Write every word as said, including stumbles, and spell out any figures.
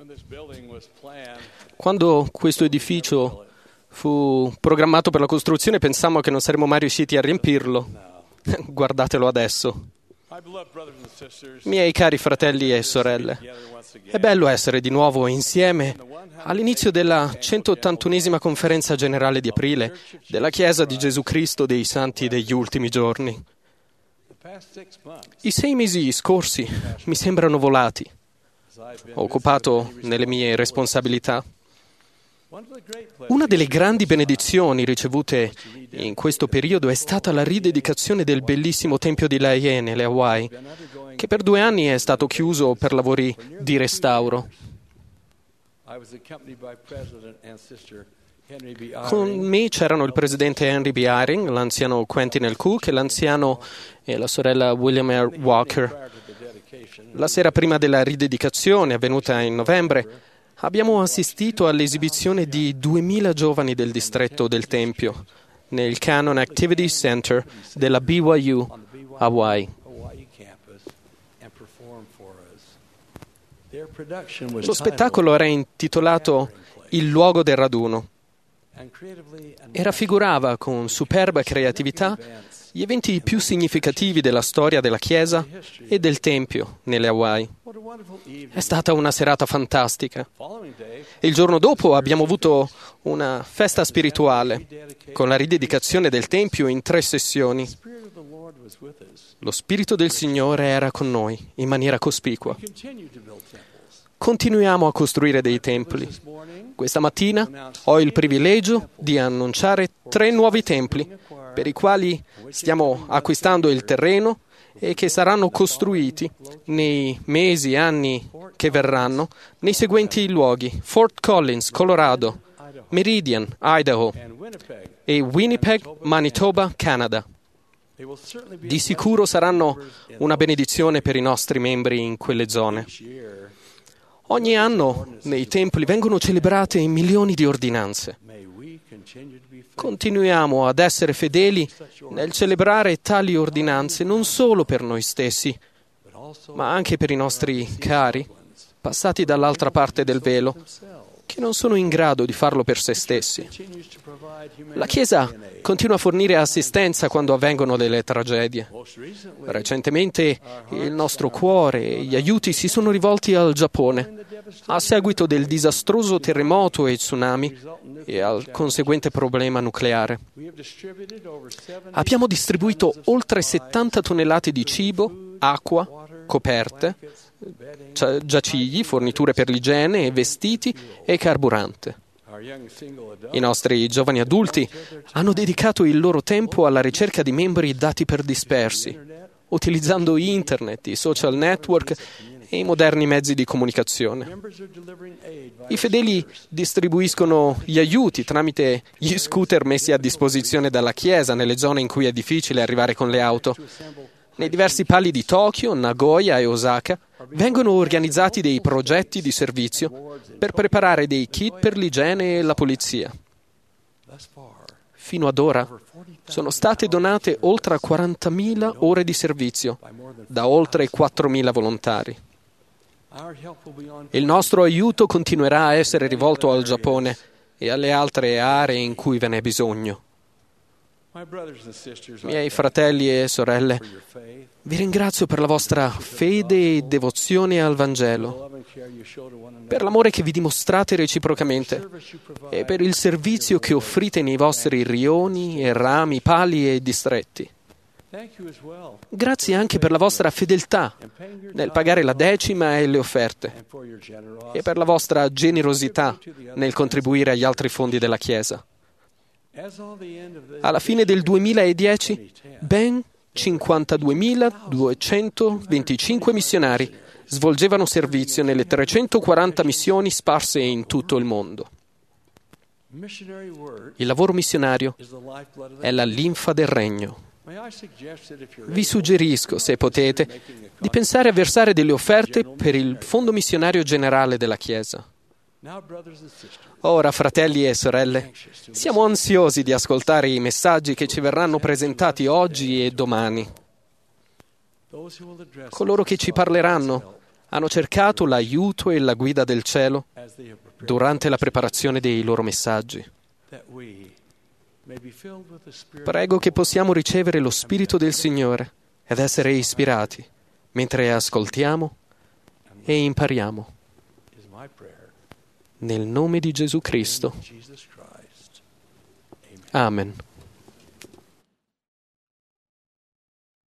Quando questo edificio fu programmato per la costruzione, pensavamo che non saremmo mai riusciti a riempirlo. Guardatelo adesso. Miei cari fratelli e sorelle, è bello essere di nuovo insieme all'inizio della centottantunesima conferenza generale di aprile della Chiesa di Gesù Cristo dei Santi degli Ultimi Giorni. I sei mesi scorsi mi sembrano volati. Ho occupato nelle mie responsabilità. Una delle grandi benedizioni ricevute in questo periodo è stata la ridedicazione del bellissimo tempio di Laie nelle Hawaii, che per due anni è stato chiuso per lavori di restauro. Con me c'erano il presidente Henry B. Eyring, l'anziano Quentin L. Cook e l'anziano e la sorella William R. Walker. La sera prima della ridedicazione, avvenuta in novembre, abbiamo assistito all'esibizione di duemila giovani del distretto del Tempio nel Cannon Activity Center della B Y U Hawaii. Lo spettacolo era intitolato Il luogo del raduno e raffigurava con superba creatività gli eventi più significativi della storia della Chiesa e del Tempio nelle Hawaii. È stata una serata fantastica. Il giorno dopo abbiamo avuto una festa spirituale con la ridedicazione del Tempio in tre sessioni. Lo Spirito del Signore era con noi in maniera cospicua. Continuiamo a costruire dei templi. Questa mattina ho il privilegio di annunciare tre nuovi templi per i quali stiamo acquistando il terreno e che saranno costruiti nei mesi e anni che verranno nei seguenti luoghi: Fort Collins, Colorado, Meridian, Idaho e Winnipeg, Manitoba, Canada. Di sicuro saranno una benedizione per i nostri membri in quelle zone. Ogni anno nei templi vengono celebrate milioni di ordinanze. Continuiamo ad essere fedeli nel celebrare tali ordinanze non solo per noi stessi, ma anche per i nostri cari, passati dall'altra parte del velo, che non sono in grado di farlo per se stessi. La Chiesa continua a fornire assistenza quando avvengono delle tragedie. Recentemente il nostro cuore e gli aiuti si sono rivolti al Giappone a seguito del disastroso terremoto e tsunami e al conseguente problema nucleare. Abbiamo distribuito oltre settanta tonnellate di cibo, acqua, coperte, giacigli, forniture per l'igiene, vestiti e carburante. I nostri giovani adulti hanno dedicato il loro tempo alla ricerca di membri dati per dispersi, utilizzando internet, i social network e i moderni mezzi di comunicazione. I fedeli distribuiscono gli aiuti tramite gli scooter messi a disposizione dalla Chiesa nelle zone in cui è difficile arrivare con le auto. Nei diversi pali di Tokyo, Nagoya e Osaka vengono organizzati dei progetti di servizio per preparare dei kit per l'igiene e la pulizia. Fino ad ora sono state donate oltre quarantamila ore di servizio da oltre quattromila volontari. Il nostro aiuto continuerà a essere rivolto al Giappone e alle altre aree in cui ve n'è bisogno. Miei fratelli e sorelle, vi ringrazio per la vostra fede e devozione al Vangelo, per l'amore che vi dimostrate reciprocamente e per il servizio che offrite nei vostri rioni e rami, pali e distretti. Grazie anche per la vostra fedeltà nel pagare la decima e le offerte e per la vostra generosità nel contribuire agli altri fondi della Chiesa. Alla fine del duemiladieci, ben cinquantaduemiladuecentoventicinque missionari svolgevano servizio nelle trecentoquaranta missioni sparse in tutto il mondo. Il lavoro missionario è la linfa del regno. Vi suggerisco, se potete, di pensare a versare delle offerte per il Fondo Missionario Generale della Chiesa. Ora, fratelli e sorelle, siamo ansiosi di ascoltare i messaggi che ci verranno presentati oggi e domani. Coloro che ci parleranno hanno cercato l'aiuto e la guida del cielo durante la preparazione dei loro messaggi. Prego che possiamo ricevere lo Spirito del Signore ed essere ispirati mentre ascoltiamo e impariamo. Nel nome di Gesù Cristo. Amen.